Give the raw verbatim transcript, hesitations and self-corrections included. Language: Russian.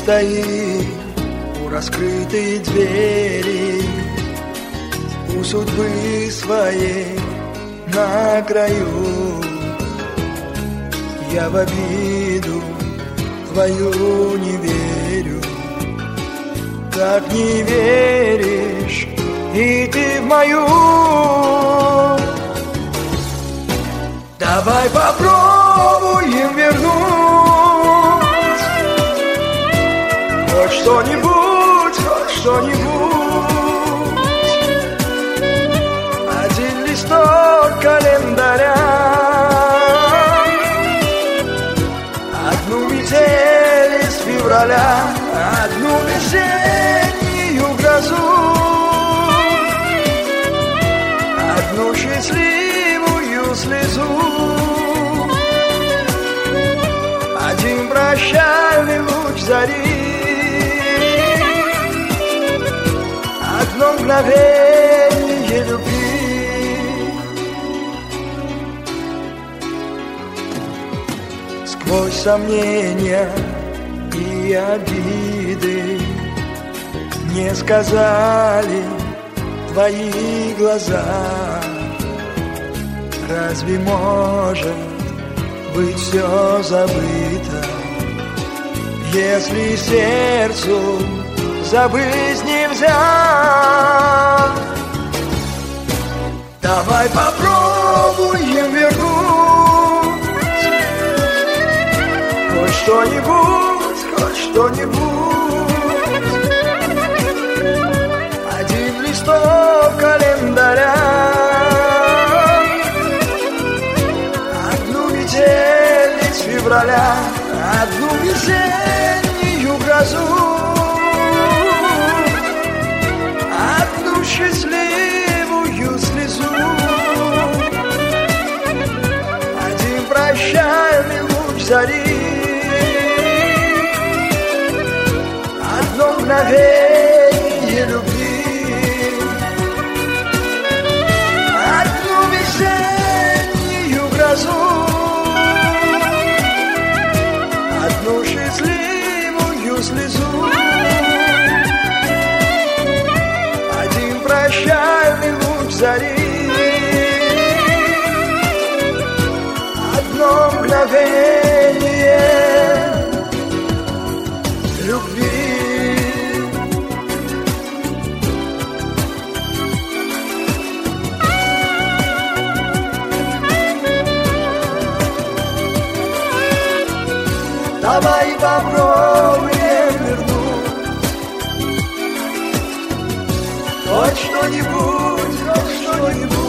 стоим у раскрытой двери, у судьбы своей на краю. Я в обиду твою не верю, как не веришь и ты в мою. Давай попробуем вернуть хоть что-нибудь, хоть что-нибудь. Один листок календаря, одну метель из февраля, одну весеннюю грозу, одну счастливую слезу, один прощальный луч зари, одно мгновение любви. Сквозь сомнения и обиды не сказали твои глаза. Разве может быть все забыто, если сердцу забыть нельзя? Давай попробуем вернуть хоть что-нибудь, хоть что-нибудь. Один листок календаря, одну метель из февраля, одну весеннюю грозу, одну счастливую слезу, один прощальный луч зари, одно мгновение любви, одну весеннюю грозу, одну счастливую слезу, один прощальный луч зари, одно мгновение любви. Давай попробуем вернуть хоть что-нибудь, хоть что-нибудь.